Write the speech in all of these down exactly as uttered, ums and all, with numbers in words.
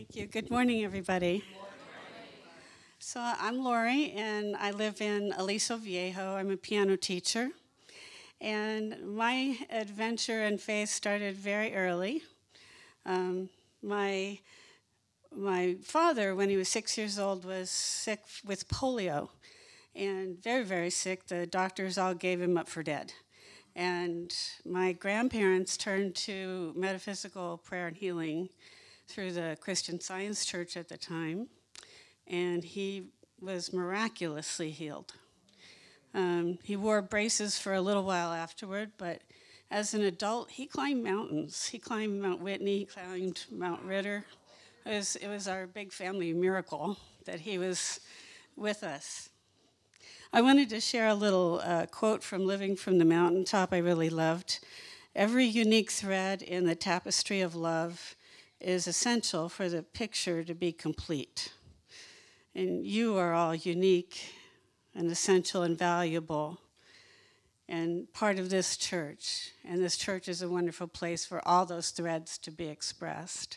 Thank you. Good morning, everybody. So I'm Lori, and I live in Aliso Viejo. I'm a piano teacher, and my adventure in faith started very early. Um, my my father, when he was six years old, was sick with polio, and very very sick. The doctors all gave him up for dead. And my grandparents turned to metaphysical prayer and healing through the Christian Science Church at the time, and he was miraculously healed. Um, he wore braces for a little while afterward, but as an adult, he climbed mountains. He climbed Mount Whitney, he climbed Mount Ritter. It was, it was our big family miracle that he was with us. I wanted to share a little uh, quote from Living from the Mountaintop I really loved. Every unique thread in the tapestry of love is essential for the picture to be complete. And you are all unique and essential and valuable and part of this church. And this church is a wonderful place for all those threads to be expressed.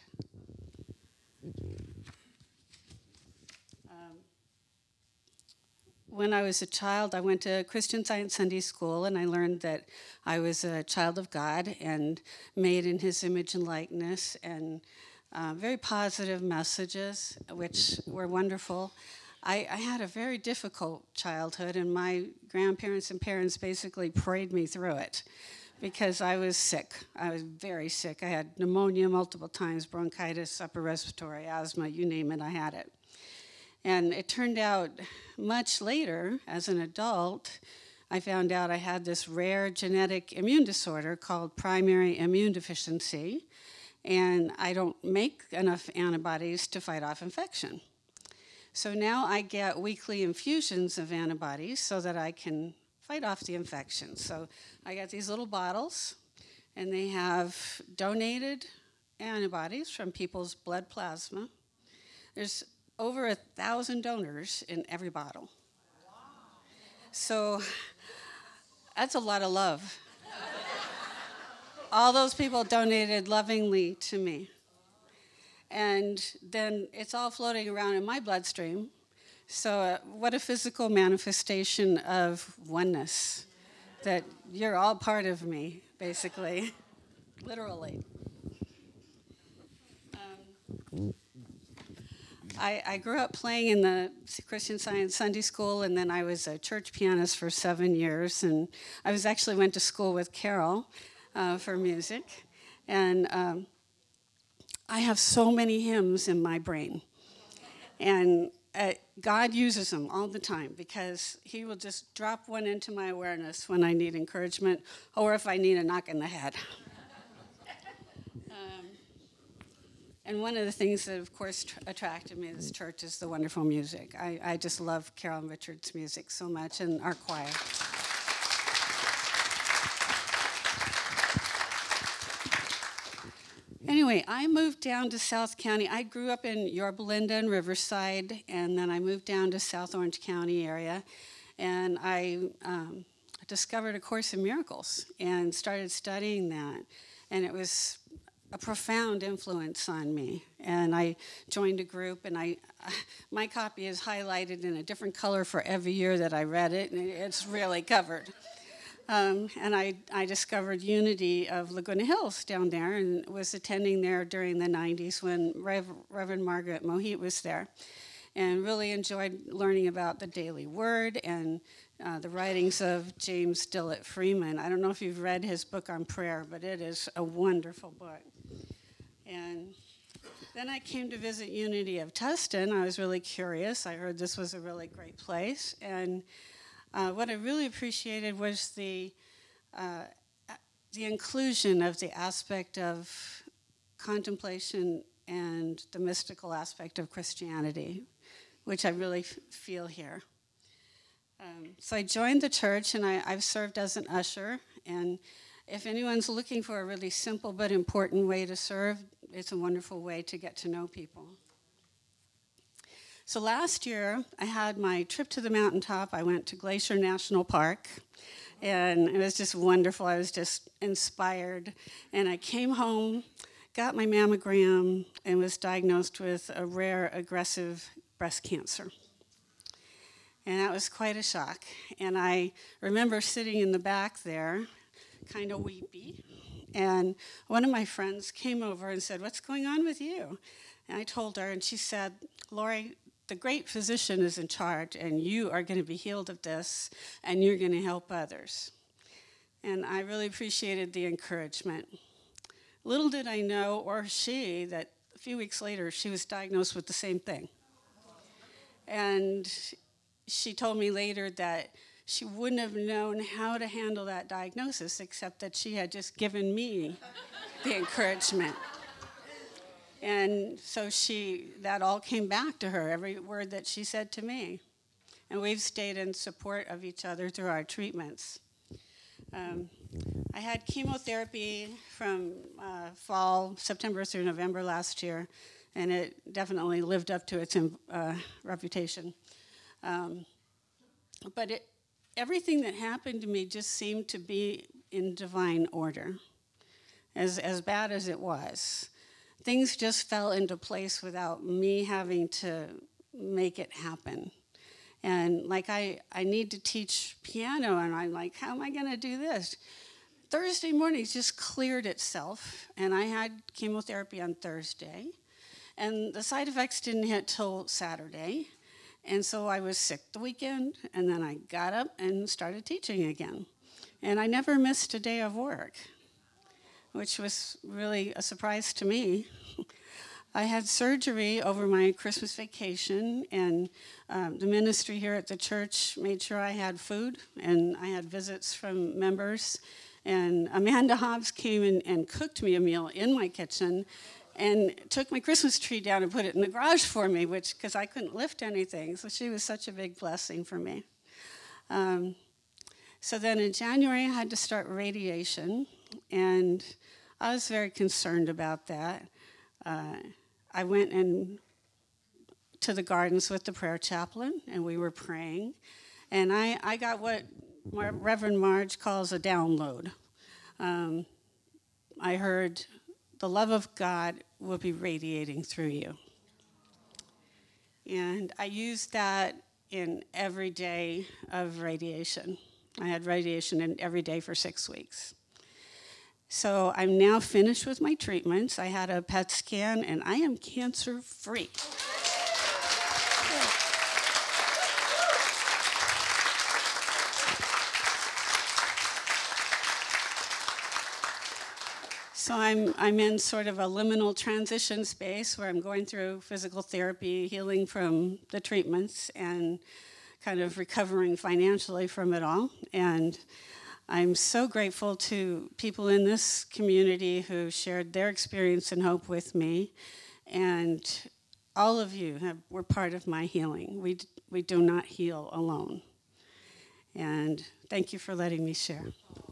Um, when I was a child, I went to Christian Science Sunday School, and I learned that I was a child of God and made in His image and likeness, and uh, very positive messages, which were wonderful. I, I had a very difficult childhood, and my grandparents and parents basically prayed me through it because I was sick. I was very sick. I had pneumonia multiple times, bronchitis, upper respiratory, asthma, you name it, I had it. And it turned out much later, as an adult, I found out I had this rare genetic immune disorder called primary immune deficiency, and I don't make enough antibodies to fight off infection. So now I get weekly infusions of antibodies so that I can fight off the infection. So I got these little bottles, and they have donated antibodies from people's blood plasma. There's over a thousand donors in every bottle. So that's a lot of love. All those people donated lovingly to me. And then it's all floating around in my bloodstream. So uh, what a physical manifestation of oneness, that you're all part of me, basically, literally. Um, I, I grew up playing in the Christian Science Sunday School, and then I was a church pianist for seven years, and I was actually went to school with Carol uh, for music, and um, I have so many hymns in my brain, and uh, God uses them all the time because He will just drop one into my awareness when I need encouragement or if I need a knock in the head. um, And one of the things that, of course, tr- attracted me to this church is the wonderful music. I, I just love Carolyn Richards' music so much, and our choir. Anyway, I moved down to South County. I grew up in Yorba Linda and Riverside, and then I moved down to South Orange County area, and I um, discovered A Course in Miracles and started studying that, and it was a profound influence on me. And I joined a group, and I, my copy is highlighted in a different color for every year that I read it, and it's really covered. Um, and I, I discovered Unity of Laguna Hills down there, and was attending there during the nineties when Rev, Reverend Margaret Mohit was there, and really enjoyed learning about the Daily Word and uh, the writings of James Dillett Freeman. I don't know if you've read his book on prayer, but it is a wonderful book. And then I came to visit Unity of Tustin. I was really curious. I heard this was a really great place. And uh, what I really appreciated was the, uh, the inclusion of the aspect of contemplation and the mystical aspect of Christianity, which I really f- feel here. Um, so I joined the church, and I, I've served as an usher. And if anyone's looking for a really simple but important way to serve, it's a wonderful way to get to know people. So last year, I had my trip to the mountaintop. I went to Glacier National Park, and it was just wonderful. I was just inspired. And I came home got my mammogram and was diagnosed with a rare aggressive breast cancer. And that was quite a shock. And I remember sitting in the back there, kind of weepy, and one of my friends came over and said, "What's going on with you?" And I told her, and she said, "Lori, the great physician is in charge, and you are going to be healed of this, and you're going to help others." And I really appreciated the encouragement. Little did I know, or she, that a few weeks later, she was diagnosed with the same thing. And she told me later that she wouldn't have known how to handle that diagnosis, except that she had just given me the encouragement. And so she, that all came back to her, every word that she said to me. And we've stayed in support of each other through our treatments. Um, I had chemotherapy from uh, fall, September through November last year, and it definitely lived up to its uh, reputation. Um, but it, everything that happened to me just seemed to be in divine order, as, as bad as it was. Things just fell into place without me having to make it happen. And like I, I need to teach piano, and I'm like, how am I going to do this? Thursday morning just cleared itself, and I had chemotherapy on Thursday, and the side effects didn't hit till Saturday, and so I was sick the weekend, and then I got up and started teaching again. And I never missed a day of work, which was really a surprise to me. I had surgery over my Christmas vacation, and um, the ministry here at the church made sure I had food, and I had visits from members. And Amanda Hobbs came in and cooked me a meal in my kitchen and took my Christmas tree down and put it in the garage for me, which because I couldn't lift anything. So she was such a big blessing for me. Um, so then in January, I had to start radiation, and I was very concerned about that. Uh, I went in to the gardens with the prayer chaplain, and we were praying. And I, I got what Reverend Marge calls a download. Um, I heard, the love of God will be radiating through you. And I used that in every day of radiation. I had radiation in every day for six weeks. So I'm now finished with my treatments. I had a P E T scan, and I am cancer-free. So I'm I'm in sort of a liminal transition space where I'm going through physical therapy, healing from the treatments, and kind of recovering financially from it all. And I'm so grateful to people in this community who shared their experience and hope with me. And all of you have, were part of my healing. We, we do not heal alone. And thank you for letting me share.